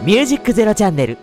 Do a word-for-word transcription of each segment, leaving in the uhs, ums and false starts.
ミュージックゼロチャンネル。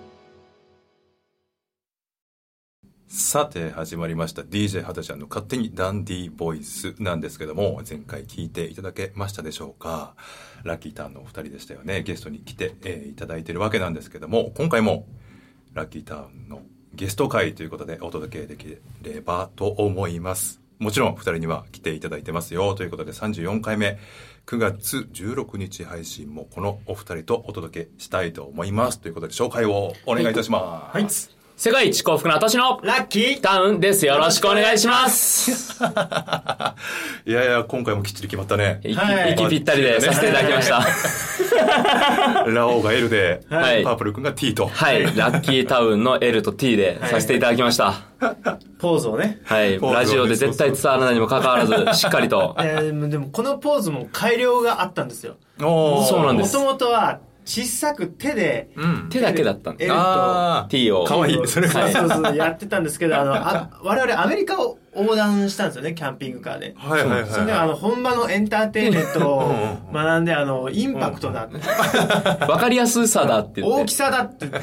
さて始まりました ディージェー ハタちゃんの勝手にダンディーボイスなんですけども、前回聞いていただけましたでしょうか。ラッキーターンのお二人でしたよね。ゲストに来て、えー、いただいているわけなんですけども、今回もラッキーターンのゲスト会ということでお届けできればと思います。もちろんふたりには来ていただいてますよということで、さんじゅうよんかいめくがつじゅうろくにち配信もこのお二人とお届けしたいと思いますということで、紹介をお願いいたします。 はい、世界一幸福な私のラッキータウンです。よろしくお願いしますいやいや、今回もきっちり決まったね。 息、はい、息ぴったりでさせていただきましたラオウが L で、 はい、 パープル君が T と、 はい、ラッキータウンの L と T でさせていただきました、 はい、ポーズをね、 はい、ラジオで絶対伝わらないにもかかわらずしっかりとえー、でもこのポーズも改良があったんですよ。 おそうなんです。 もともとは小さく手で、 うん、手だけだったんです。 L と T をかわいい。それそうそうそうやってたんですけど、あのあ我々アメリカを横断したんですよね、キャンピングカーで。 はいはいはい。 それであの本場のエンターテインメントを学んで、あのインパクトだって、 わかりやすさだって言って、 大きさだってなって、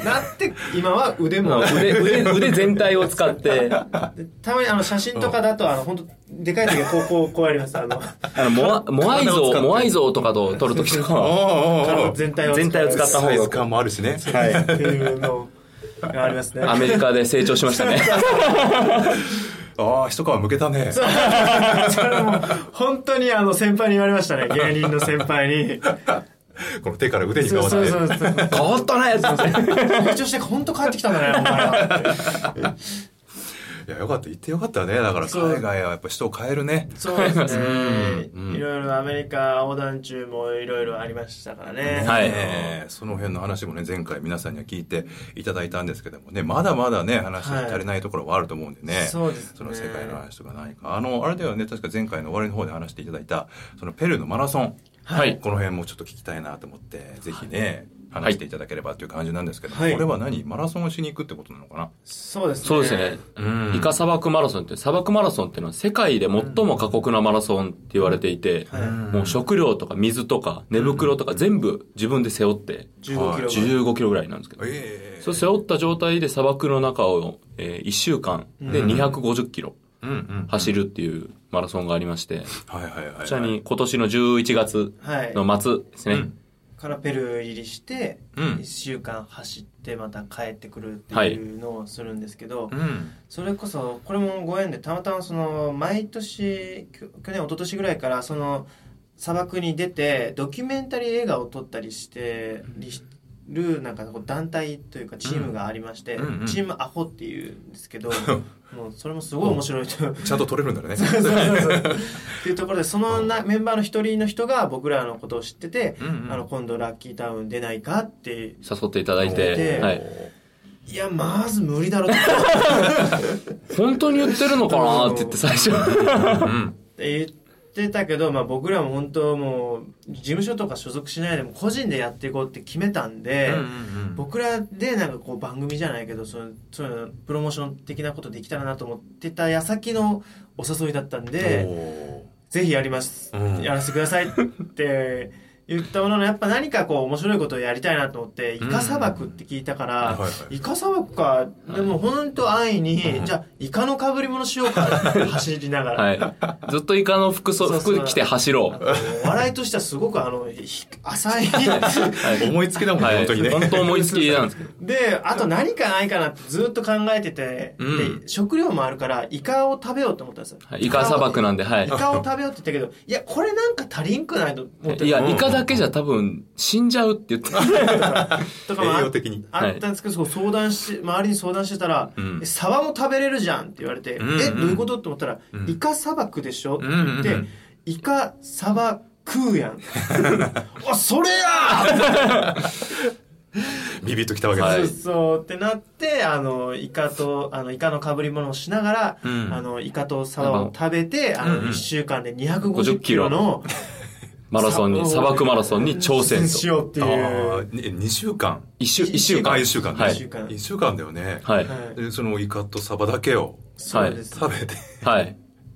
今は腕も腕, 腕, 腕全体を使ってたまにあの写真とかだと、あの本当でかい時はこうこうこうやります。あのあのモアモアイ像モアイ像とかと撮るときとかは全体を全体を使った方が、 サイズ感もあるしね。 はい。っていうのがありますね。 アメリカで成長しましたね。 ああ、一皮むけたね。 それも本当にあの先輩に言われましたね。芸人の先輩に。 この手から腕に変わって。 そうそうそうそう。 変わったね。 成長して本当帰ってきたんだね、お前は。 いや、よかった。行ってよかったね。だから海外はやっぱ人を変えるね。 そうですね。うん、いろいろアメリカ横断中もいろいろありましたからね。 はい。その辺の話もね、前回皆さんには聞いていただいたんですけどもね、まだまだね、話足りないところはあると思うんでね。はい、 そうですね。 その世界の話とか何か。あの、あれではね、確か前回の終わりの方で話していただいた、そのペルーのマラソン。はい。この辺もちょっと聞きたいなと思って、ぜひね、話していただければという感じなんですけど、はい、これは何マラソンをしに行くってことなのかな。 そうですね。 そうですね。うん、イカ砂漠マラソンって、砂漠マラソンっていうのは世界で最も過酷なマラソンって言われていて、うん、もう食料とか水とか寝袋とか全部自分で背負って、 じゅうごキロ。 じゅうごキロぐらいなんですけど、えー、そう背負った状態で砂漠の中を、えー、いっしゅうかんでにひゃくごじゅっキロ走るっていうマラソンがありまして、 はいはいはいはい、 こちらに今年のじゅういちがつの末ですね。はい、うんからペルー入りしていっしゅうかん走ってまた帰ってくるっていうのをするんですけど、はい、うん、それこそこれもご縁でたまたまその毎年去年一昨年ぐらいからその砂漠に出てドキュメンタリー映画を撮ったりしてるなんかこう団体というかチームがありまして、うんうん、チームアホっていうんですけどもうそれもすごい面白いとちゃんと撮れるんだね。 そうそうそうそうっていうところで、そのなメンバーの一人の人が僕らのことを知ってて、うんうん、あの今度ラッキータウン出ないかって誘っていただいて、はい、 いやまず無理だろって本当に言ってるのかなって言って最初って言ってたけど、まあ、僕らも本当もう事務所とか所属しないでも個人でやっていこうって決めたんで、うんうんうん、僕らでなんかこう番組じゃないけどそういうプロモーション的なことできたらなと思ってた矢先のお誘いだったんで、ぜひやります、うん、やらせてくださいって言ったものの、やっぱ何かこう面白いことをやりたいなと思って、イカ砂漠って聞いたから、うんはいはい、イカ砂漠か、でも本当安易に、うん、じゃあイカの被り物しようかって走りながら、はい、 ずっとイカの服装服着て走ろう。笑いとしてはすごくあの浅い、 はい、思いつきだもんね、はい、本当にね。 本当思いつきなんですけど。 で、あと何かないかなってずっと考えてて、うん、で食料もあるからイカを食べようと思ったんですよ。 はい、イカ砂漠なんで、はい。 イカを食べようって言ったけど、いやこれなんか足りんくないと思って。 いやイカだけじゃ多分死んじゃうって言ってとかも あ, あったんですけど、相談し周りに相談してたら、うん、サバも食べれるじゃんって言われて、うんうん、えどういうことって思ったら、うん、イカ砂漠でしょって言って、うんうん、イカサバ食うやんあそれやビビッときたわけです、 はい、そうそうってなって、あのイカとあのイカの被り物をしながら、うん、あのイカとサバを食べて、あのいっしゅうかんでにひゃくごじゅっキロのマラソンに、砂漠マラソンに挑戦と。 しようっていう。 あにしゅうかん ?いっ 週、一週間。 あ、いっしゅうかん。 はい。 いっしゅうかんだよね。 はい。 で、そのイカとサバだけを。 はい。 食べて。 はい。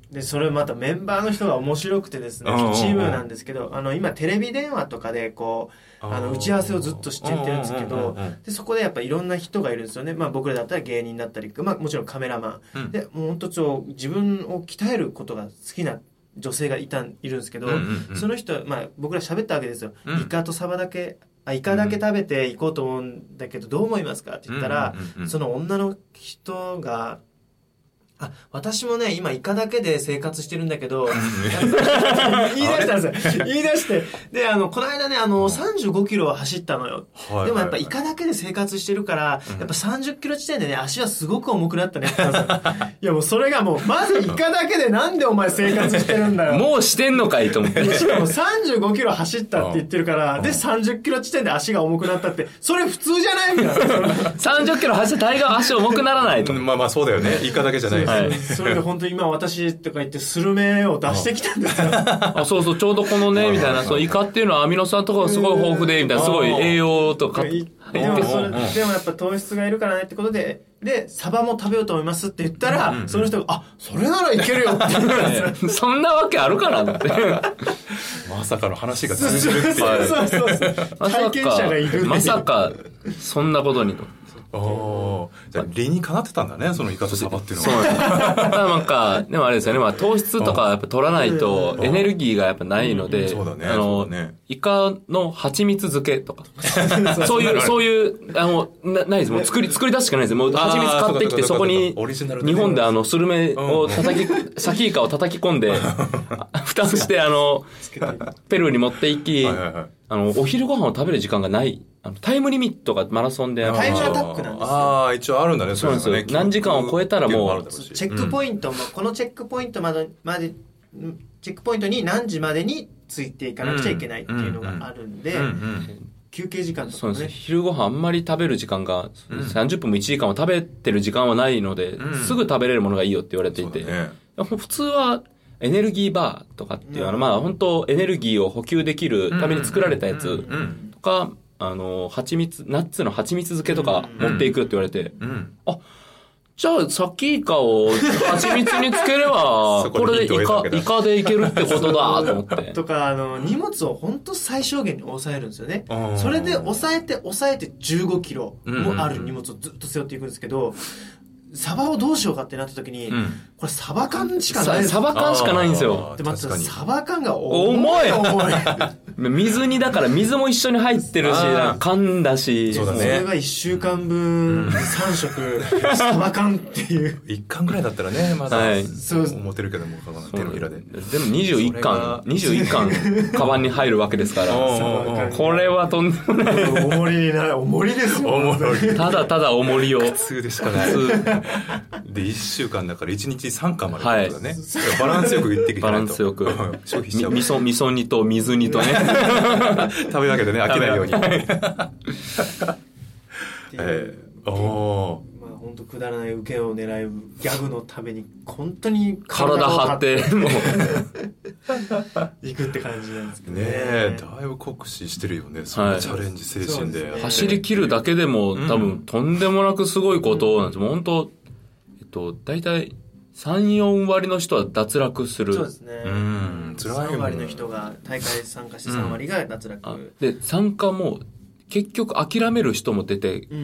でそれまたメンバーの人が面白くてですね、チームなんですけど、あの今テレビ電話とかでこうあの打ち合わせをずっとしてってるんですけど、でそこでやっぱいろんな人がいるんですよね。まあ僕らだったら芸人だったり、まあもちろんカメラマン、うん、でもう本当ちょ自分を鍛えることが好きな女性がいたいるんですけど、うんうんうん、その人まあ僕ら喋ったわけですよ。うん、イカとサバだけあイカだけ食べていこうと思うんだけどどう思いますかって言ったら、うんうんうん、その女の人があ、私もね、今イカだけで生活してるんだけど、言い出したんですよ。言い出して。で、あの、この間ね、あの、さんじゅうごキロ走ったのよ。はいはいはい、でもやっぱイカだけで生活してるから、うん、やっぱさんじゅっキロ地点でね、足はすごく重くなったねって言ったんですよ。いやもうそれがもう、まずイカだけでなんでお前生活してるんだよ。 もうしてんのかいと思って。 しかもさんじゅうごキロ走ったって言ってるから、で、さんじゅっキロ地点で足が重くなったって、それ普通じゃないみたいな。 さんじゅっキロ走って大概足重くならないと。 まあまあそうだよね。イカだけじゃないです。はい、それで本当に今私とか言ってスルメを出してきたんですよ。 あ、そうそう、ちょうどこのね、みたいな、そのイカっていうのはアミノ酸とかがすごい豊富で、みたいな、すごい栄養とか。 でもそれ、でもやっぱ糖質がいるからねってことで、で、サバも食べようと思いますって言ったら、うんうん、その人が、あ、それならいけるよって言ったんですよ。 そんなわけあるかなって。 まさかの話が通じるっていう。 そうそうそう。体験者がいる。 まさか、そんなことにと。 ああ、じゃあ理にかなってたんだね、そのイカとサバっていうのは。 そうなんか、でもあれですよね、まあ糖質とかやっぱ取らないとエネルギーがやっぱないので、 そうだね、 あの、ね、イカの蜂蜜漬けとか、そういう、そういう、あの、な、ないです。もう作り、作り出すしかないです。もう蜂蜜買ってきて、そこに、日本であの、スルメを叩き、サキイカを叩き込んで、蓋をして、あの、ペルーに持っていき、あの、お昼ご飯を食べる時間がない。あのタイムリミットがマラソンでタイムアタックなんですよ。 ああ、一応あるんだね。 そうなんですよ。何時間を超えたらもうチェックポイントも、このチェックポイントまでまでチェックポイントに何時までについていかなくちゃいけないっていうのがあるんで、休憩時間とかね。 そうですね。昼ご飯あんまり食べる時間がさんじゅっぷんもいちじかんも食べてる時間はないので、すぐ食べれるものがいいよって言われていて、普通はエネルギーバーとかっていうあのまあ本当エネルギーを補給できるために作られたやつとか。あの、蜂蜜、ナッツの蜂蜜漬けとか持っていくって言われて、うんうん、あ、じゃあ、サキイカを蜂蜜につければ、これでイカ、イカでいけるってことだと思って。 とか、あの、荷物を本当最小限に抑えるんですよね。それで抑えて、抑えてじゅうごキロもある荷物をずっと背負っていくんですけど、サバをどうしようかってなった時に、うん、これサバ缶しかないです。 サバ缶しかないんですよ。 で、またサバ缶が重い。重い。 水に、だから水も一緒に入ってるし、缶だし。 そうだね。それがいっしゅうかんぶんさん食、サバ缶っていう。 いっかんぐらいだったらね、まだ、はい、そう思ってるけども、手のひらで。 でもにじゅういっかん、にじゅういっかん、カバンに入るわけですから。これはとんでもない。 重りになる、重りですよ。重り。ただただ重りを。 普通でしかない。で、いっしゅうかんだからいちにちさんかんまでってことだね。はい、バランスよく言ってきてバランスよく。消費しちゃう。味噌、味噌煮と水煮とね。 食べ分けてね、飽きないように。えー、おー。まあ本当くだらない受けを狙うギャグのために、本当に体張って、もう。 行くって感じなんですけどね。ねえ、だいぶ酷使してるよね。そのチャレンジ精神で。 はい、走り切るだけでも、多分、とんでもなくすごいことなんです。もう本当、えっと、大体、さん、よん割の人は脱落する。 そうですね。うん。辛いさん割の人が、大会参加してさん割が脱落。うん、 で、参加も、結局諦める人も出て、うん、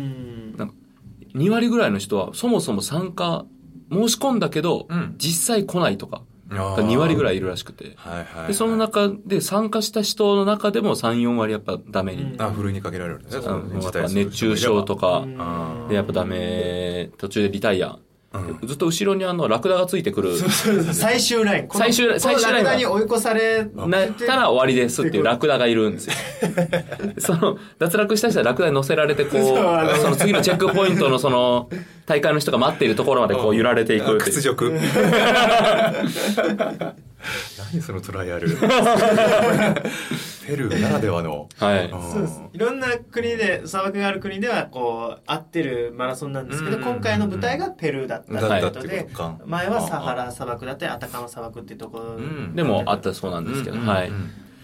なんかに割ぐらいの人は、そもそも参加、申し込んだけど、うん、実際来ないとか、がに割ぐらいいるらしくて。はいはいはい、で、その中で参加した人の中でもさん、よん割やっぱダメに。 うん、あ、ふるいにかけられるんですね。 やっぱ熱中症とか、で、やっぱダメ、途中でリタイア。うん、ずっと後ろにあのラクダがついてくる。 最終ライン。 最終、最終ライン。 ラクダに追い越されなったら終わりですっていうラクダがいるんですよ。その、脱落した人はラクダに乗せられてこう、その次のチェックポイントのその、大会の人が待っているところまでこう揺られていく。 屈辱。何そのトライアル。ペルーならではの。 はい。 そうです。いろんな国で、砂漠がある国では、こう、合ってるマラソンなんですけど、今回の舞台がペルーだったということで、前はサハラ砂漠だったり、アタカマ砂漠っていうところ。 でもあったそうなんですけど、はい。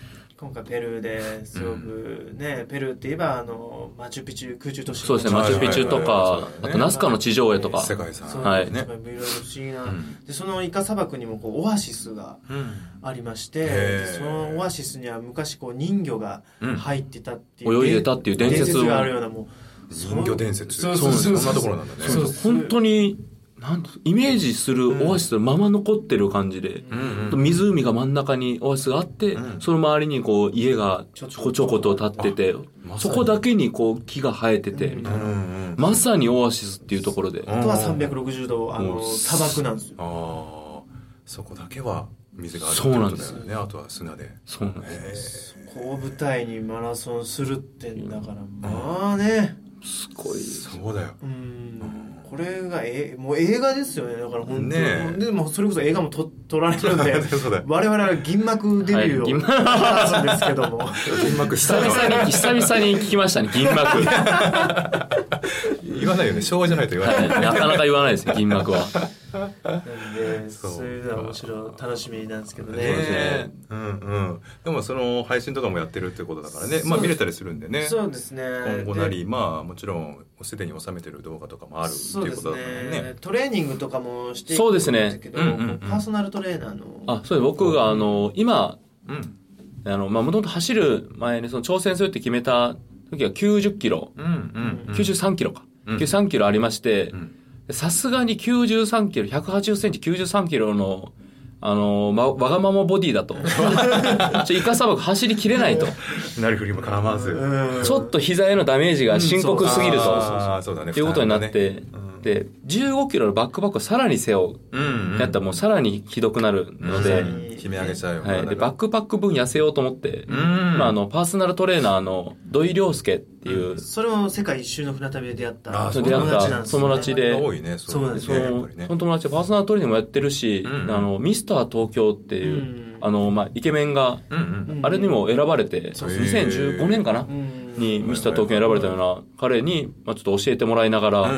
今回ペルーですごくね、うん、ペルーって言えばあのマチュピチュ空中都市、 そうですね、マチュピチュとか、あとナスカの地上絵とか、 世界遺産、 はい、ね、いろいろ不思議な、うん、でそのイカ砂漠にもこうオアシスがありまして、うん、そのオアシスには昔こう人魚が入ってたっていう、 うん、泳いでたっていう伝説があるような、もう人魚伝説、 そうそうそう、 そんなところなんだね。 そうそう、本当になんイメージするオアシスのまま残ってる感じで、うん、湖が真ん中にオアシスがあって、うん、その周りにこう家がちょこちょこと立ってて、ま、そこだけにこう木が生えててみたいな、うんうん、まさにオアシスっていうところで、 あとはさんびゃくろくじゅうどあの砂漠なんですよ。 あそこだけは水があるってことだよね。そうなんです。あとは砂で。 そうなんです。 そこを舞台にマラソンするってんだから、まあね、 すごい。 そうだよ。 うん。これがえもう映画ですよね。だから本当に、ね、でもそれこそ映画も撮られるんで我々は銀幕デビューを果たすんですけども、 銀幕久々に久々に聞きましたね、銀幕。 言わないよね、昭和じゃないと言わない、 はい、なかなか言わないですよ、銀幕は。 なんでそういうのは面白い楽しみなんですけどね。 そうですね、うんうん、でもその配信とかもやってるってことだからね、まあ見れたりするんでね。 そうですね、 今後なり、まあもちろんすでに収めてる動画とかもあるっていうことだからね。 ね、トレーニングとかもしていくんですけど、そうですね、うんうんうん、パーソナルトレーナーの、 あ、そうです、僕があの今、うん、あのまあもともと走る前にその挑戦するって決めた時はきゅうじゅっキロ、うんうんうん、きゅうじゅうさんキロか、うん、きゅうじゅうさんキロありまして、さすがにきゅうじゅうさんキロ、ひゃくはちじゅっセンチ、きゅうじゅうさんキロのあの、ま、わがままボディだとちょイカ砂漠走りきれないとなりふりも絡まず、 ちょっと膝へのダメージが深刻すぎると、 うん、 っていうことになって、ね、うん、でじゅうごキロのバックパックをさらに背負う、うんうん、やったらもうさらにひどくなるので、 うん、決め上げちゃうよ、 はい、でバックパック分痩せようと思って、うん、まあ、あのパーソナルトレーナーの土井亮介っていう、うん、 それも世界一周の船旅で出会った友達なんですね。友達で、 多いね、 そうなんですね。 その友達でパーソナルトレーニングもやってるし、うん、あのミスター東京っていう、うん、あのまあイケメンが、うんうん、あれにも選ばれて、うん、にせんじゅうごねんかな、うん、にミスター東京に選ばれたような彼に、まあ、ちょっと教えてもらいながら、うんうん、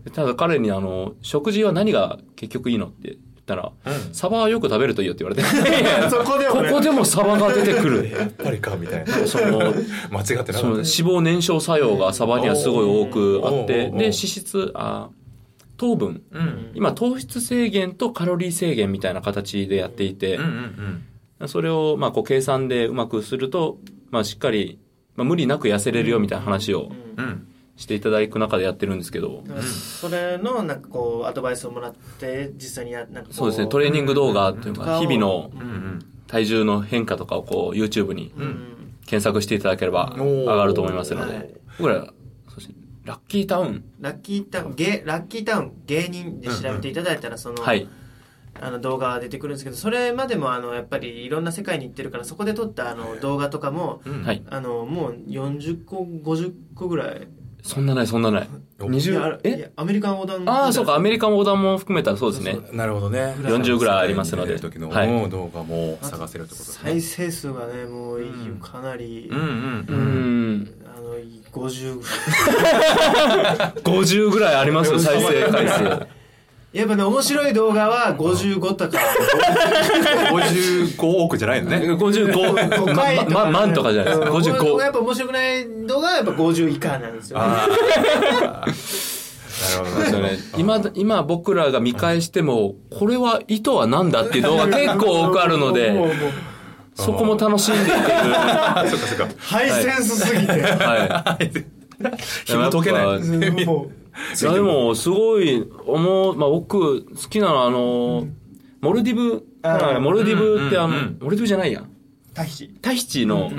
ただ彼にあの食事は何が結局いいのって言ったら、うん、サバはよく食べるといいよって言われてそこでも、ね、 ここでもサバが出てくるやっぱりかみたいな、その間違ってなかった、ね、その脂肪燃焼作用がサバにはすごい多くあって、で脂質あ糖分、うん、今糖質制限とカロリー制限みたいな形でやっていて、うんうんうん、それをまあこう計算でうまくすると、まあ、しっかり、まあ、無理なく痩せれるよみたいな話をしていただく中でやってるんですけど、 うん、それのなんかこうアドバイスをもらって実際にやなんかこうそうですね、トレーニング動画というか日々の体重の変化とかをこう YouTube に検索していただければ上がると思いますので、はい、僕らラッキータウンラッキータウンゲラッキータウン芸人で調べていただいたらその、はい、あの動画が出てくるんですけど、それまでもあのやっぱりいろんな世界に行ってるから、そこで撮ったあの動画とかも、はい、あのもうよんじゅっこごじゅっこぐらい、 そんなないそんなないにじゅうえアメリカン横断、 ああそうか、アメリカン横断も含めたらそうですね、 そうそう、なるほどね、 よんじゅうぐらいありますので、 時の動画も探せるってことですね。 再生数がねもうかなり、うんうんうん、 うんあのごじゅうごじゅうぐらいありますよ再生回数。 やっぱね面白い動画はごじゅうごとかごじゅうごおくじゃないのね、 ごじゅうごま、ま、万とかじゃないですか。ごじゅうごやっぱ面白くない動画はやっぱごじゅう以下なんですよね。 なるほどね。 今今僕らが見返してもこれは意図は何だっていう動画結構多くあるのでそこも楽しんでいける。そっかそっか。 ハイセンスすぎて。 はい。紐解けない。 いやでもすごい思う、まあ僕好きなのはあの、うん、モルディブ、モルディブってあの、うんうんうん、モルディブじゃないやん。 タヒチ。 タヒチの、うん、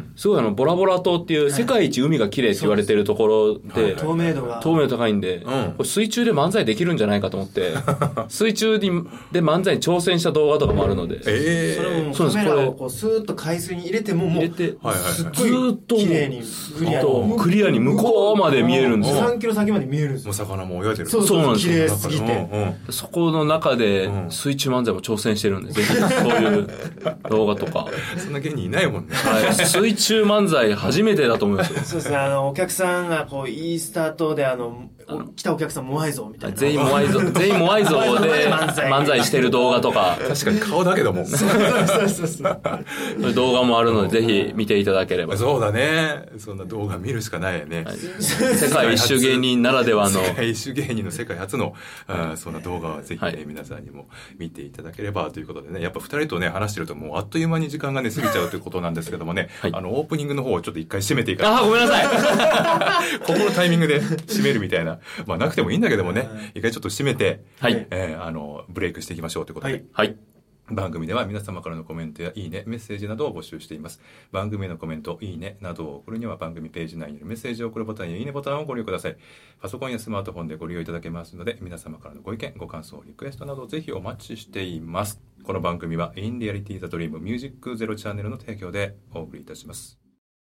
すごいあの、ボラボラ島っていう世界一海が綺麗って言われてるところで、 透明度が。 透明度高いんで、うん、これ水中で漫才できるんじゃないかと思って、水中で漫才に挑戦した動画とかもあるので。 えー、それもカメラをこうスーッと海水に入れても、もう、入れて、はいはいはい、 ずーっと、 綺麗に、 クリアに、クリアに向こうまで見えるんですよ。 さんキロ先まで見えるんですよ。 もう魚も泳いでる。 そうそうなんですよ。 綺麗すぎて。 うんうん、そこの中で水中漫才も挑戦してるんで、ぜひそういう動画とか。 そんなな芸人いないもんね。 はい、水中漫才初めてだと思いますよ。 そうですね、あの、お客さんがこう、いいスタートで、あの、来たお客さんモアイ像みたいな。 全員モアイ像、全員モアイ像で漫才してる動画とか。 確かに顔だけども。 そうそうそうそう。 そういう動画もあるので、ぜひ見ていただければ。 そうだね。そんな動画見るしかないよね。はい、 世界一周芸人ならではの。 世界一周芸人の世界初の、あそんな動画はぜひ、ね、はい、皆さんにも見ていただければということでね、やっぱ二人とね、話してるともうあっという間に時間がね、過ぎちゃうということなんですけどもね、はい、あの、オープニングの方をちょっと一回締めていかない。 あ、ごめんなさい。 ここのタイミングで締めるみたいな。まあなくてもいいんだけどもね、一回ちょっと締めて、はい、えー、あの、ブレイクしていきましょうということで。はい。はい、番組では皆様からのコメントやいいね、メッセージなどを募集しています。番組へのコメント、いいねなどを送るには番組ページ内にあるメッセージを送るボタンやいいねボタンをご利用ください。パソコンやスマートフォンでご利用いただけますので、皆様からのご意見、ご感想、リクエストなどぜひお待ちしています。この番組は In Reality The Dream Music Zero チャンネルの提供でお送りいたします。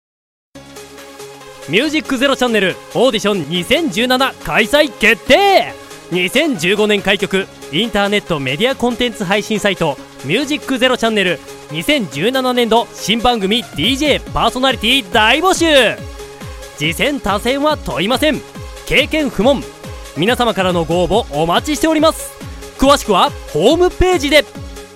ミュージックゼロチャンネルオーディションにせんじゅうなな開催決定。にせんじゅうごねん開局インターネットメディアコンテンツ配信サイトミュージックゼロチャンネルにせんじゅうななねん度新番組 ディージェー パーソナリティ大募集。次戦他戦は問いません。経験不問。皆様からのご応募お待ちしております。詳しくはホームページで。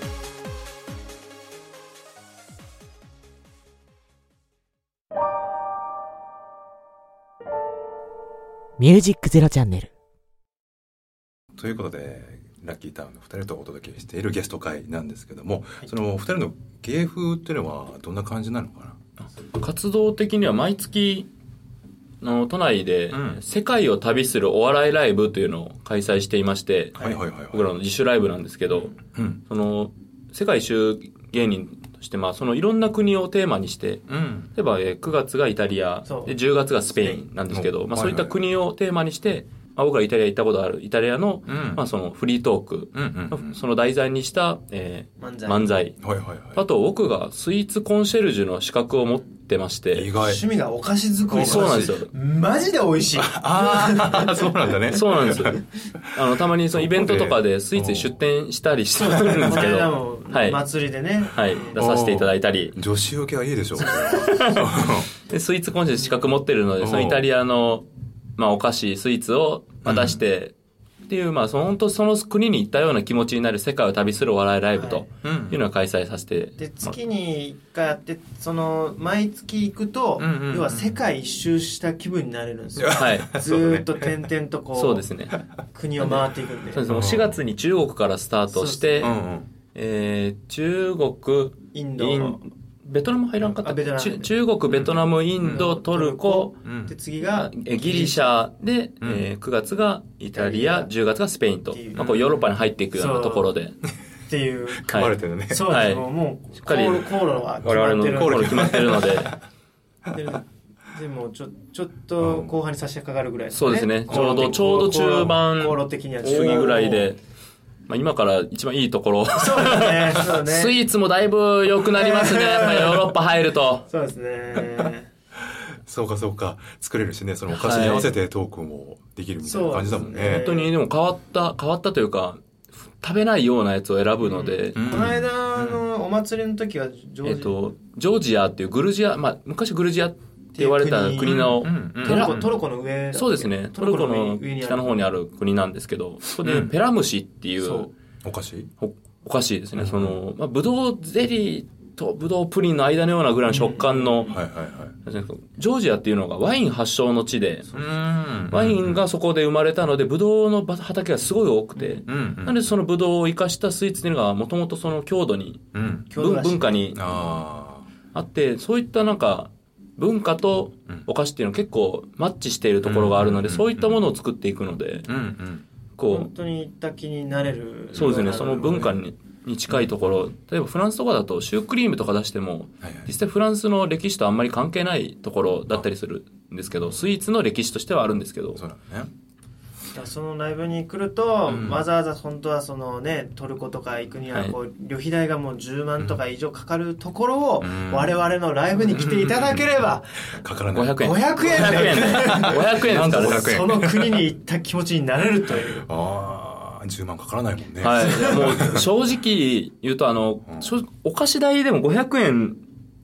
ミュージックゼロチャンネルということでラッキータウンのふたりとお届けしているゲスト会なんですけども、はい、そのふたりの芸風っていうのはどんな感じなのかな。 活動的には毎月の都内で世界を旅するお笑いライブというのを開催していまして、はいはいはいはい、僕らの自主ライブなんですけど、うん、その世界一周芸人として、まあ、そのいろんな国をテーマにして、うん、例えばえくがつがイタリアでじゅうがつがスペインなんですけど、まあ、そういった国をテーマにして、まあ、僕らイタリア行ったことあるイタリアの、うん、まあ、そのフリートーク、うんうんうん、その題材にした、えー、漫才、漫才、はいはいはい、あと僕がスイーツコンシェルジュの資格を持ってまして、 意外趣味がお菓子作り。 そうなんですよ。 マジで美味しい。 ああ、そうなんだね。 そうなんですよ。あのたまにそのイベントとかでスイーツに出店したりしてるんですけど、 はい、祭りでね、 はい、出させていただいたり。 女子受けはいいでしょう。 でスイーツコンシェルジュ資格持ってるので、そのイタリアのまあお菓子スイーツを出して、うん、っていうまあその本当その国に行ったような気持ちになる世界を旅するお笑いライブというのを開催させて、はい、 で月にいっかいやってその毎月行くと、うんうんうん、要は世界一周した気分になれるんですよ。はい、ずーっと点々とこうそうですね国を回っていくんで。 そうですね。しがつに中国からスタートして、うんうん、えー、中国インドベトナム入らんかった中国、ベトナム、インド、うん、トルコ、 うん、で次がギリシャで、うん、えー、くがつがイタリア、じゅうがつがスペインと、まあ、こうヨーロッパに入っていくようなところでっていう組まれてるね。 そうです、はい、もうしっかり航路は決まってる。 我々の航路決まってるのででもちょちょっと後半に差し掛かるぐらいですね。 そうですね。ちょうどちょうど中盤航路的には過ぎぐらいで。まあ、今から一番いいところ。 そうですね。そうね。 スイーツもだいぶ良くなりますね。やっぱりヨーロッパ入ると。 そうですね。 そうかそうか。作れるしね、そのお菓子に合わせてトークもできるみたいな感じだもんね。はい、 本当にでも変わった、変わったというか、食べないようなやつを選ぶので。 うん、この間のお祭りの時はジョージア。えっと、 ジョージアっていうグルジア、まあ、昔グルジアって言われた国の、 うんうん、トルコ、トルコの上。 そうですね。トルコの北の方にある国なんですけど、そこでペラムシっていう、うんお菓子お, お菓子ですね。うん、その、まあ、ブドウゼリーとブドウプリンの間のようなぐらいの食感の、うんはいはいはい、ジョージアっていうのがワイン発祥の地で、うんワインがそこで生まれたので、ブドウの畑がすごい多くて、うんうん、なのでそのブドウを生かしたスイーツっていうのがもともとその郷土に、うん、文化にあって、そういったなんか、文化とお菓子っていうのは結構マッチしているところがあるので、うんそういったものを作っていくので、うんうんこう本当に行った気になれる。 そうですね。その文化にに近いところ、例えばフランスとかだとシュークリームとか出しても、はいはい、実際フランスの歴史とあんまり関係ないところだったりするんですけど、スイーツの歴史としてはあるんですけど。 そうなんね。 そのライブに来ると、うん、わざわざ本当はそのねトルコとか行くにはこう、はい、旅費代がもうじゅうまんとか以上かかるところを、うん、我々のライブに来ていただければ、 うん、かからないごひゃくえんごひゃくえんでごひゃくえんごひゃくえんですからその国に行った気持ちになれるというああじゅうまんかからないもんね。 はい。もう正直言うとあの、うん、お菓子代でもごひゃくえん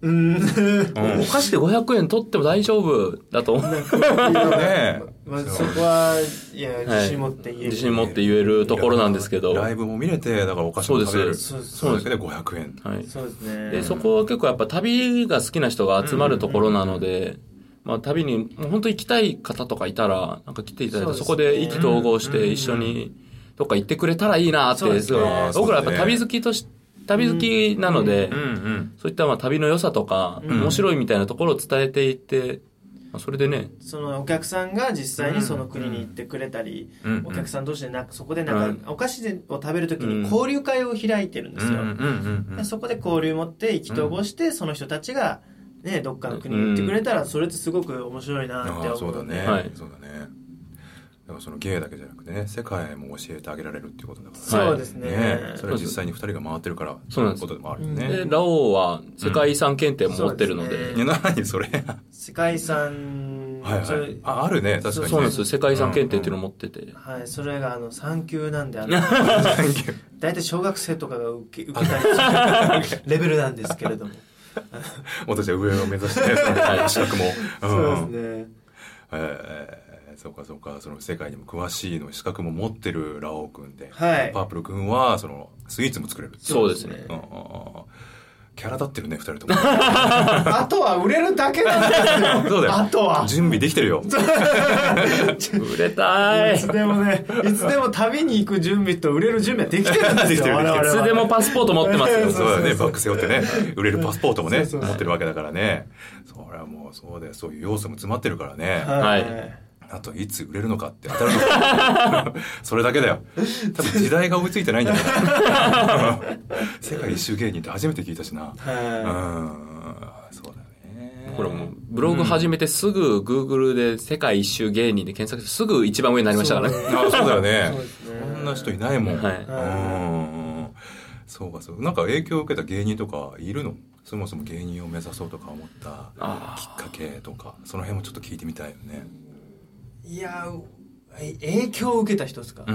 うん、 お菓子でごひゃくえん取っても大丈夫だと思う。 ねまあ、そこはいや自信持って言える、はい、 自信持って言えるところなんですけど、 ライブも見れてだからお菓子も食べれる。 そうです。 そうですね。ごひゃくえん。 はい。 そうですね。 でそこは結構やっぱ旅が好きな人が集まるところなので、うんうんうん、まあ旅にもう本当行きたい方とかいたらなんか来ていただいて そ,、ね、そこで意気投合して一緒にどっか行ってくれたらいいなって、すごい僕らやっぱ旅好きとして旅好きなので、うんうんうん、そういったまあ旅の良さとか、うん、面白いみたいなところを伝えていって、まあ、それでね、 そのお客さんが実際にその国に行ってくれたり、うんうん、お客さん同士でなんかそこでなんかお菓子を食べるときに交流会を開いてるんですよ、うんうんうんうん、そこで交流持って意気投合して、うん、その人たちが、ね、どっかの国に行ってくれたらそれってすごく面白いなって思う、うん、 そうだね、はい、そうだね。だからその芸だけじゃなくてね、世界も教えてあげられるっていうことだから、 ね、そうですね。ね、 それは実際にふたりが回ってるからそういうことでもあるよね。 でラオウは世界遺産検定も持ってるので、 うん、でね、何それ世界遺産、 はいはい、あ, あるね、確かに、ね、 そうなんです。世界遺産検定っていうのを持ってて、うんうん、 はい、それがあのさん級なんで、あのだいたい小学生とかが受け受けたりするレベルなんですけれども私は上を目指してね、その資格も、 うん、そうですね、 えーそうかそうか、その世界にも詳しいの資格も持ってるラオウ君で、 はい、 パープル君はそのスイーツも作れる。 そうですね、うん、 キャラ立ってるね、二人ともあとは売れるだけなんですよそうだよ、 あとは準備できてるよ売れたい。 いつでもね、いつでも旅に行く準備と売れる準備はできてるんですよいつでもパスポート持ってますよそうだね、バッグ背負ってね、売れるパスポートもね持ってるわけだからね。それはもうそうだよ、そういう要素も詰まってるからね。 はい、 あといつ売れるのかって当たるのかそれだけだよ。多分時代が追いついてないんじゃないかな世界一周芸人って初めて聞いたしな。うん、そうだね。 これもうブログ始めてすぐ Google で世界一周芸人で検索してすぐ一番上になりましたからね。 そう、あ、そうだよね。そんな人いないもん。はい、うん、そうかそう。なんか影響を受けた芸人とかいるの？そもそも芸人を目指そうとか思ったきっかけとか、その辺もちょっと聞いてみたいよね。 いや、影響を受けた人ですか、 うん、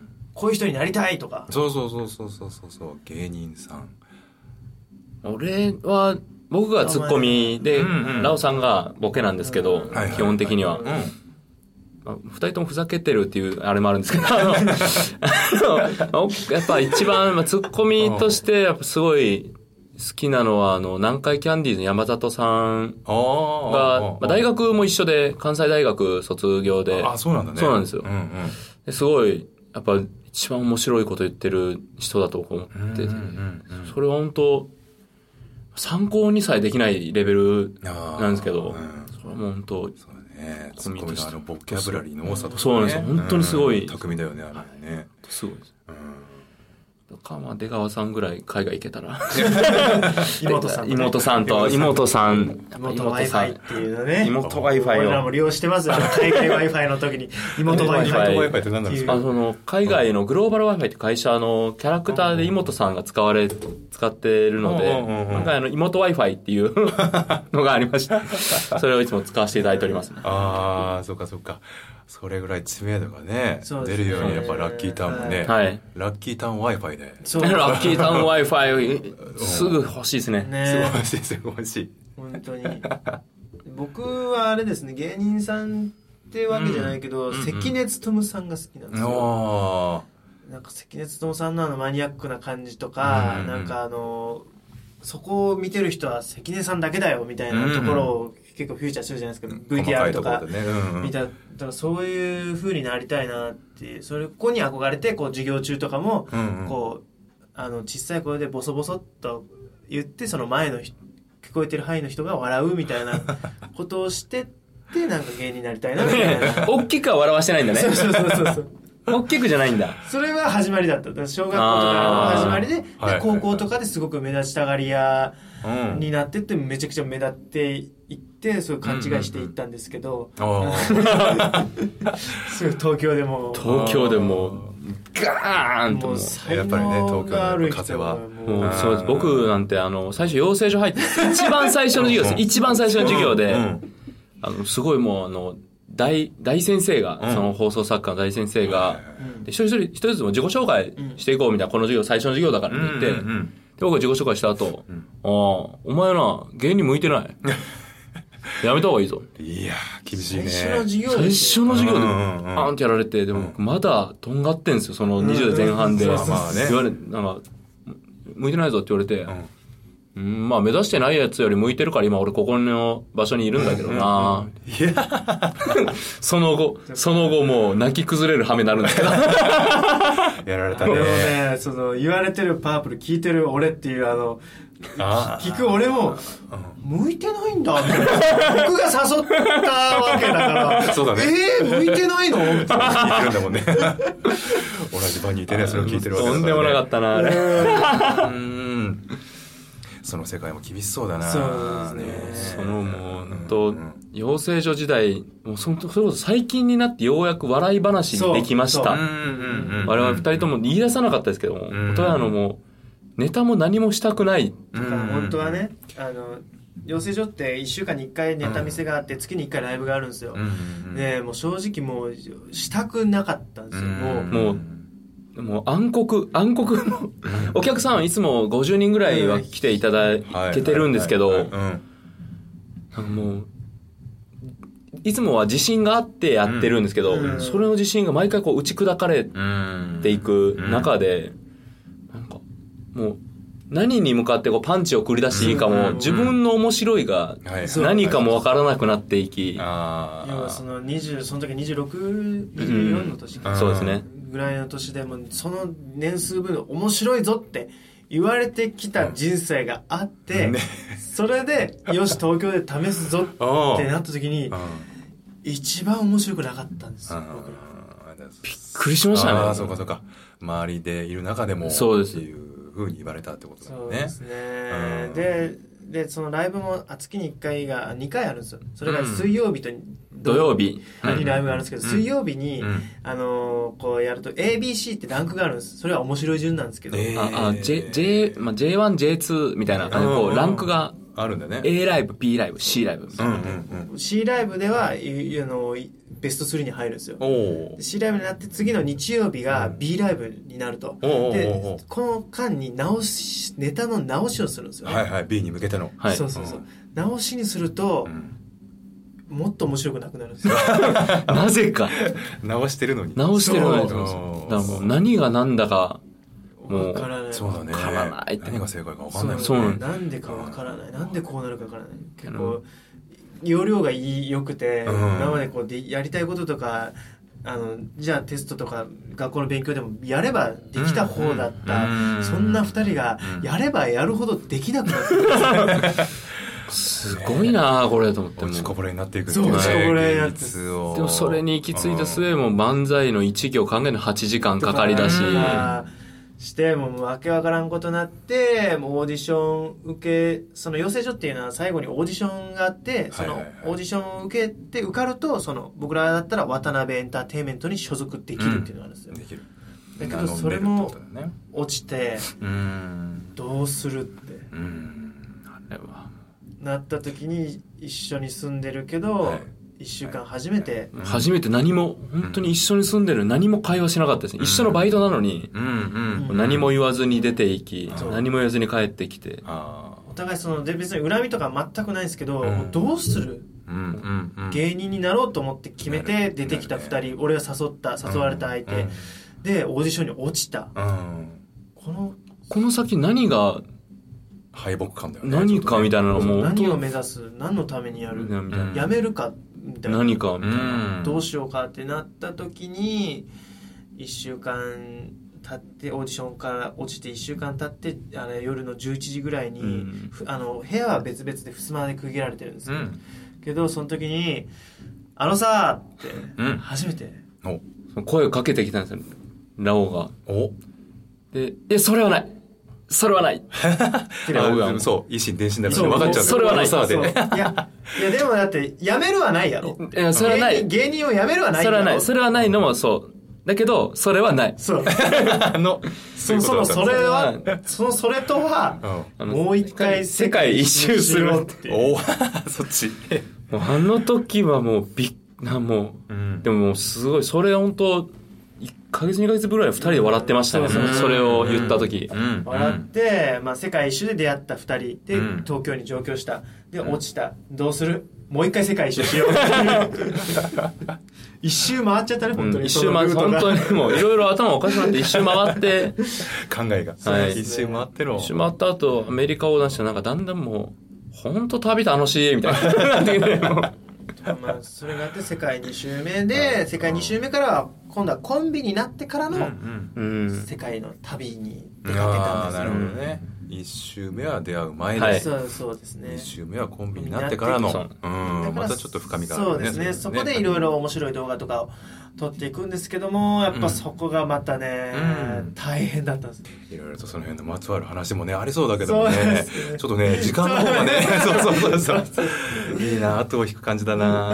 こういう人になりたいとか。 そうそうそうそうそうそう、芸人さん。 俺は僕がツッコミで、うんうん、ラオさんがボケなんですけど、うん、基本的には、うん、まあ、二人ともふざけてるっていうあれもあるんですけどあのやっぱ一番、まあ、ツッコミとしてやっぱすごい好きなのは、あの、南海キャンディーズの山里さんが、まあ、大学も一緒で、関西大学卒業で。 あ、そうなんだね。 そうなんですよ。うんうん、ですごい、やっぱ一番面白いこと言ってる人だと思ってて、それは本当、参考にさえできないレベルなんですけど、それはもう本当、そうね、ツッコミのあのボキャブラリーの多さとか、ね、 そうなんですよ。本当にすごい。 巧みだよね、あれね。 すごいです。かまあ出川さんぐらい海外行けたら妹さん、ね、 妹さんと妹さん妹 Wi-Fi っていうのね、 妹 Wi-Fi を俺らも利用してますよ海外 Wi-Fi の時に妹 Wi-Fi って何なんですか？ あその海外のグローバル Wi-Fi って会社のキャラクターで妹さんが使われ使ってるので、今回の妹 Wi-Fi っていうのがありましたそれをいつも使わせていただいております、ね、 ああ、そうかそうか。それぐらい知名度が ね, ね出るようにやっぱラッキータウンもね、 はい、 ラッキータウン Wi-Fi でそうラッキータウン Wi-Fi すぐ欲しいですね。 ね、すごい欲しい、すごい欲しい。 本当に僕はあれですね、芸人さんってわけじゃないけど、うん、関根勤さんが好きなんですよ。なんか関根勤さんのあのマニアックな感じとか、うんうん、なんかあのそこを見てる人は関根さんだけだよみたいなところを結構フューチャーするじゃないですか、うん、ブイティーアール とか見た、だからそういう風になりたいなって、それここに憧れてこう授業中とかもこうあの小さい声でボソボソっと言って、その前の聞こえてる範囲の人が笑うみたいなことをしてってなんか芸人になりたいなみたいな大きくは笑わしてないんだね。 そうそうそうそうそう大きくじゃないんだ。 それは始まりだった。小学校とかの始まり で, で、はい、高校とかですごく目立ちたがり屋になってってめちゃくちゃ目立っていってそういう勘違いしていったんですけど、うんうんうん、すぐ東京でも東京でもガーンともうやっぱりね、東京の風はもうそうです。僕なんてあの最初養成所入って一番最初の授業です。一番最初の授業で、うんうん、あのすごいもうあの大大先生が、うん、その放送作家の大先生が、うん、で一人一人一人ずつも自己紹介していこうみたいな、この授業最初の授業だからって言って、うんうんうん、 僕が自己紹介した後、 うん、 ああ、お前な、芸人向いてない。やめた方がいいぞ。 いやー、厳しいね。 最初の授業最初の授業で、 うんうんうん、 パーンってやられて、でも、まだ、とんがってんですよ、そのにじゅう代前半で。 うんうん、まあね。 言われ、なんか、向いてないぞって言われて、うんうん、まあ目指してないやつより向いてるから今俺ここの場所にいるんだけどな。いやその後、その後もう泣き崩れる羽目になるんだけど。 やられたね。 でもね、その言われてるパープル聞いてる俺っていうあの、あ聞く俺も、向いてないんだみたいな。僕が誘ったわけだから。 そうだね。 えー、向いてないのみたいな。 聞いてるんだもんね。同じ場にいてね、それを聞いてるわけだから、ね。 とんでもなかったな、あれ。 うんその世界も厳しそうだな。 そうですね。 そのもう本当、養成所時代、もうそのそれこそ最近になってようやく笑い話にできました。我々二人とも言い出さなかったですけども、お互いのもうネタも何もしたくない。 だから本当はね、あの養成所っていっしゅうかんにいっかいネタ見せがあって、月にいっかいライブがあるんですよ。でもう正直もうしたくなかったんですよ。もう。もうもう暗黒、暗黒のお客さんいつもごじゅうにんぐらいは来ていただけてるんですけど、もう、いつもは自信があってやってるんですけど、うん、それの自信が毎回こう打ち砕かれていく中で、なんかもう何に向かってこうパンチを繰り出していいかも、自分の面白いが何かもわからなくなっていき、 要はそのにじゅう、その時にじゅうろく、にじゅうよんの年か、 うん、そうですね。 ぐらいの年でもその年数分の面白いぞって言われてきた人生があって、うんね、それでよし東京で試すぞってなった時に一番面白くなかったんですよ。 びっくりしましたね。 ああ、そうかそうか。周りでいる中でもそうですっていう風に言われたってことだよね。 そうですね。ででそのライブも月にいっかいがにかいあるんですよ。それが水曜日と、うん、 土曜日にライブがあるんですけど、うん、水曜日に、うん、あのー、こうやると エービーシー ってランクがあるんです。それは面白い順なんですけど、 えー、ああ J J まあ ジェイワン、ジェイツー みたいな感じでこうランクがあるんだね。 A ライブ、B ライブ、C ライブみたいな、うんうんうん、C ライブではあのベストスリーに入るんですよ。C ライブになって次の日曜日が B ライブになると。でこの間に直しネタの直しをするんですよ、ね。 はいはい B に向けての。 はい、 そうそうそう。直しにすると、うん、もっと面白くなくなるんですよ。 なぜか直してるのに。 直してるのに。だからもう何が何だか。もう分からない。 そうだね。 分からない。 何が正解か分からない。 そうなんなんでか分からない。なんでこうなるか分からない。結構容量が良くて、うん、今までこうでやりたいこととか、あのじゃあテストとか学校の勉強でもやればできた方だった、うん、そんな二人がやればやるほどできなくなってくる。 すごいなこれと思って。 落ちこぼれになっていくっていうね。落ちこぼれになってでもそれに行き着いた末も漫才の一行考えるのはちじかんかかりだし、 してもうわけわからんことになって、もうオーディション受け、その養成所っていうのは最後にオーディションがあって、そのオーディションを受けて受かると、その僕らだったら渡辺エンターテインメントに所属できるっていうのがあるんですよ、うん、できる。だけどそれも落ちて、どうするって、うん、あれはなった時に一緒に住んでるけど、はい、いっしゅうかん初めて、 はい、初めて何も本当に一緒に住んでる何も会話しなかったですね、うん、一緒のバイトなのに、うんうん、何も言わずに出ていき、うん、何も言わずに帰ってきて、 あお互いそので別に恨みとか全くないですけど、うん、どうする、うんうん、芸人になろうと思って決めて出てきたふたり、俺が誘った誘われた相手、うん、でオーディションに落ちた、うん、このこの先何が敗北感だよね。 何かみたいなのも何を目指す、何のためにやる、うん、やめるかみたいな、 何かみたいな、 うん、どうしようかってなった時にいっしゅうかん経ってオーディションから落ちていっしゅうかん経ってあれ夜のじゅういちじぐらいに、うん、あの部屋は別々で襖で区切られてるんですよ、うん、けどその時にあのさーって初めて、 うん、声をかけてきたんですよラオウが。おでえそれはないそれはない。 そう、一心伝心だから分かっちゃう。 それはない。 そういや、いやでもだってやめるはないやろ。 いやそれはない。 芸人をやめるはない。 それはない。それはないのもそう。だけどそれはない。 そう。あのそそのそれはそのそれとはもう一回世界一周するって。 おそっち。 もうあの時はもうびっなもう、うん、でももうすごいそれ本当一かげつにかげつぐらいふたりで笑ってましたね、 そうそうそれを言った時、 うん笑って、まあ、世界一周で出会ったふたりで、 うん、 東京に上京したで落ちた、どうするもう一回世界一周しよう一周回っちゃったね本当に、 うん、一周回って本当にもういろいろ頭おかしくなって一周回って考えが、はい、一周回っての一周回った後アメリカ横断してなんかだんだんもう本当旅楽しいみたいなまあそれがあって世界に周目で世界に周目からは今度はコンビになってからの世界の旅に出かけたんですよ、 あーなるほどね。一周目は出会う前で、 はい、そうそうですね。 二周目はコンビになってからの、うん、またちょっと深みがあるね。 そうですね。そこでいろいろ面白い動画とかを撮っていくんですけども、やっぱそこがまたね、うん、大変だったんです。 いろいろとその辺のまつわる話もねありそうだけどもね、ねちょっとね時間の方がね、そうそうそうそう、いいな後を引く感じだな。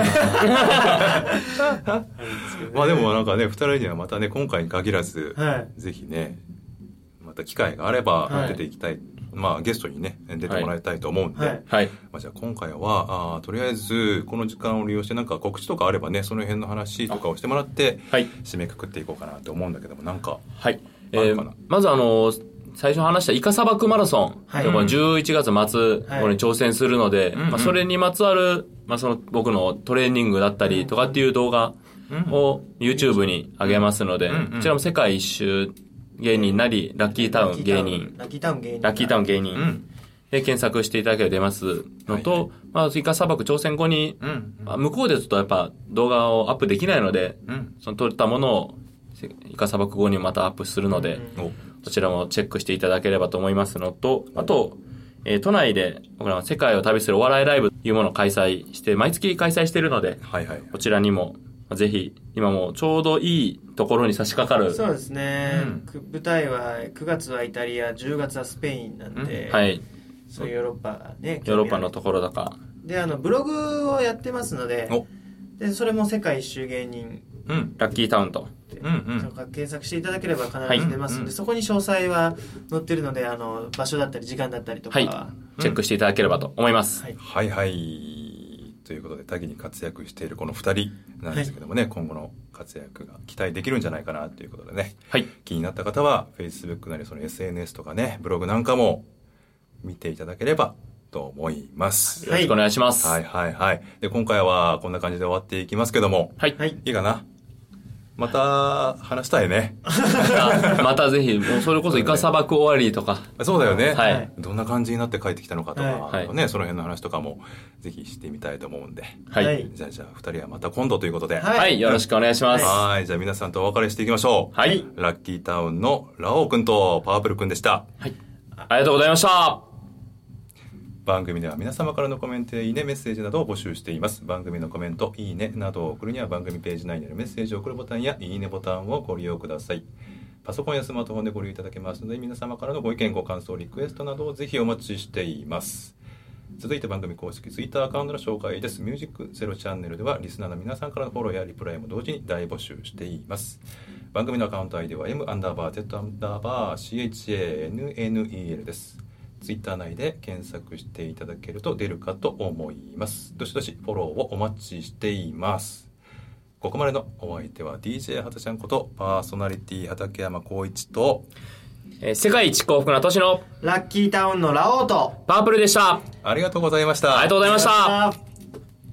まあでもなんかね二人にはまたね今回に限らず、はい、ぜひね。また機会があれば出ていきたい、はい、まあゲストにね出てもらいたいと思うんで、はいはい、まあ、じゃあ今回はあとりあえずこの時間を利用してなんか告知とかあればねその辺の話とかをしてもらって、はい、締めくくっていこうかなと思うんだけどもなんかはい、えー、まずあの最初話したイカ砂漠マラソン、はい、じゅういちがつ末これに挑戦するので、はい、まあ、それにまつわる、まあ、その僕のトレーニングだったりとかっていう動画を YouTube に上げますので、こちらも世界一周芸人なりラッキータウン芸人ラッキータウン芸人ラッキータウン芸人、うん、で検索していただければ出ますのと、はいはい、まあ、イカ砂漠挑戦後に、うんうん、向こうでちょっとやっぱ動画をアップできないので、うん、その撮ったものをイカ砂漠後にまたアップするので、うんうん、そちらもチェックしていただければと思いますのと、あと、えー、都内で僕らは世界を旅するお笑いライブというものを開催して毎月開催しているので、はいはい、こちらにもぜひ今もちょうどいいところに差し掛かる。 そうですね、うん、舞台はくがつはイタリア、じゅうがつはスペインなんで、 うん、はい、 そういうヨーロッパね、 ヨーロッパのところだかで、あのブログをやってますので、でそれも世界一周芸人、 うん、ラッキータウンと、 うんうん、とか検索していただければ必ず出ますので、はい、そこに詳細は載ってるので、あの場所だったり時間だったりとかは、 はい、チェックしていただければと思います、 うん、はいはい、はいということで多岐に活躍しているこのふたりなんですけどもね、はい、今後の活躍が期待できるんじゃないかなということでね、はい、気になった方は Facebook なりその エスエヌエス とかねブログなんかも見ていただければと思います。 よろしくお願いします。 はいはいはい。で今回はこんな感じで終わっていきますけども、はい、いいかな。また話したいね。 またぜひ、もうそれこそイカ砂漠終わりとか。 そうだよね。はい。どんな感じになって帰ってきたのかとか、はい、ね、その辺の話とかもぜひしてみたいと思うんで。はい。じゃあじゃあ二人はまた今度ということで。 はい。はい、よろしくお願いします。 はい。じゃあ皆さんとお別れしていきましょう。はい。ラッキータウンのラオウくんとパープルくんでした。 はい。ありがとうございました。 番組では皆様からのコメントやいいねメッセージなどを募集しています。番組のコメント、いいねなどを送るには番組ページ内にあるメッセージを送るボタンやいいねボタンをご利用ください。パソコンやスマートフォンでご利用いただけますので、皆様からのご意見ご感想リクエストなどをぜひお待ちしています。続いて番組公式ツイッターアカウントの紹介です。ミュージックゼロチャンネルではリスナーの皆さんからのフォローやリプライも同時に大募集しています。番組のアカウント アイディー は M アンダーバー Z アンダーバー シーエイチエーエヌエヌイーエル です。ツイッター内で検索していただけると出るかと思います。どしどしフォローをお待ちしています。ここまでのお相手は ディージェー はたちゃんことパーソナリティ畠山浩一と、 えー、世界一幸福な都市のラッキータウンのラオウとパープルでした。 ありがとうございました。 ありがとうございました。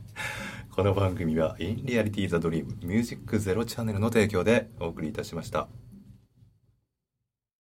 この番組は In Reality the Dream ミュージックゼロチャンネルの提供でお送りいたしました。